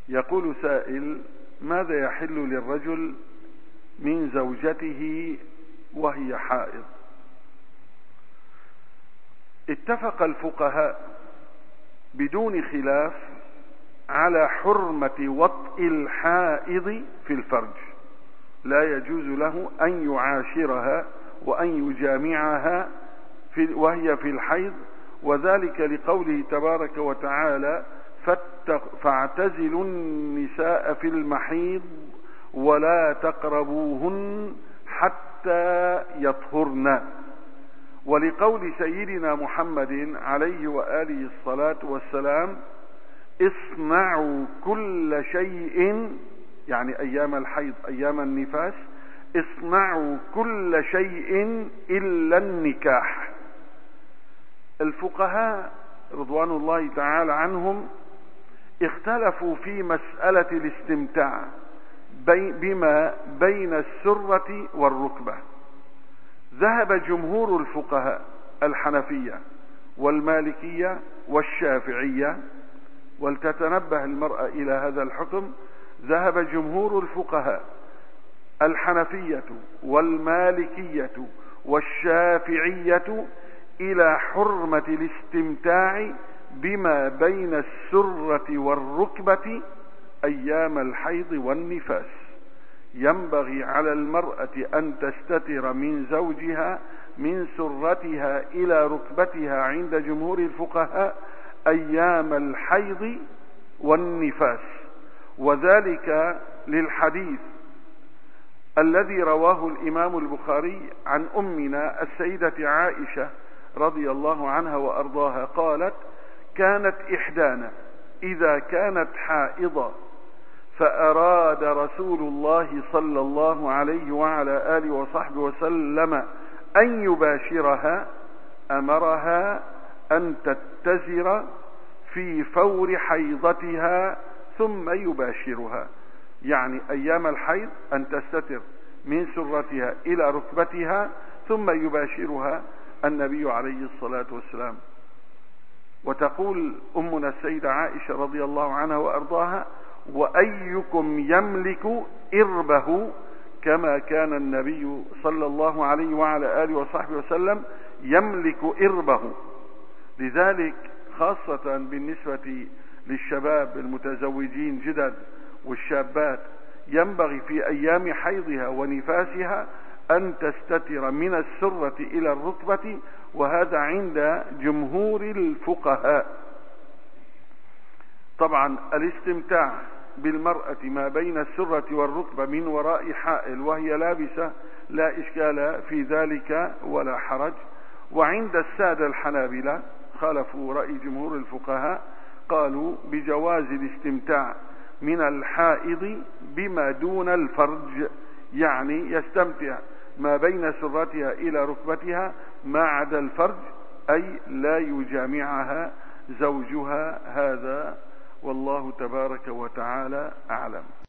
يقول سائل: ماذا يحل للرجل من زوجته وهي حائض؟ اتفق الفقهاء بدون خلاف على حرمة وطئ الحائض في الفرج، لا يجوز له أن يعاشرها وأن يجامعها وهي في الحيض، وذلك لقوله تبارك وتعالى: فاعتزلوا النساء في المحيض ولا تقربوهن حتى يطهرن، ولقول سيدنا محمد عليه وآله الصلاة والسلام: اصنعوا كل شيء، يعني أيام الحيض أيام النفاس، اصنعوا كل شيء إلا النكاح. الفقهاء رضوان الله تعالى عنهم اختلفوا في مسألة الاستمتاع بما بين السرة والركبة. ذهب جمهور الفقهاء الحنفية والمالكية والشافعية، ولتتنبه المرأة إلى هذا الحكم، ذهب جمهور الفقهاء الحنفية والمالكية والشافعية إلى حرمة الاستمتاع بما بين السرة والركبة أيام الحيض والنفاس. ينبغي على المرأة أن تستتر من زوجها من سرتها إلى ركبتها عند جمهور الفقهاء أيام الحيض والنفاس، وذلك للحديث الذي رواه الإمام البخاري عن أمنا السيدة عائشة رضي الله عنها وأرضاها قالت: كانت إحدانا إذا كانت حائضة فأراد رسول الله صلى الله عليه وعلى آله وصحبه وسلم أن يباشرها أمرها أن تتزر في فور حيضتها ثم يباشرها، يعني أيام الحيض أن تستتر من سرتها إلى ركبتها ثم يباشرها النبي عليه الصلاة والسلام. وتقول أمنا السيدة عائشة رضي الله عنها وأرضاها: وأيكم يملك إربه كما كان النبي صلى الله عليه وعلى آله وصحبه وسلم يملك إربه. لذلك خاصة بالنسبة للشباب المتزوجين جدد والشابات ينبغي في أيام حيضها ونفاسها أن تستتر من السرة إلى الركبة، وهذا عند جمهور الفقهاء. طبعا الاستمتاع بالمرأة ما بين السرة والركبة من وراء حائل وهي لابسة لا إشكال في ذلك ولا حرج. وعند السادة الحنابلة خالفوا رأي جمهور الفقهاء، قالوا بجواز الاستمتاع من الحائض بما دون الفرج، يعني يستمتع ما بين سرتها إلى ركبتها ما عدا الفرج، أي لا يجامعها زوجها. هذا والله تبارك وتعالى أعلم.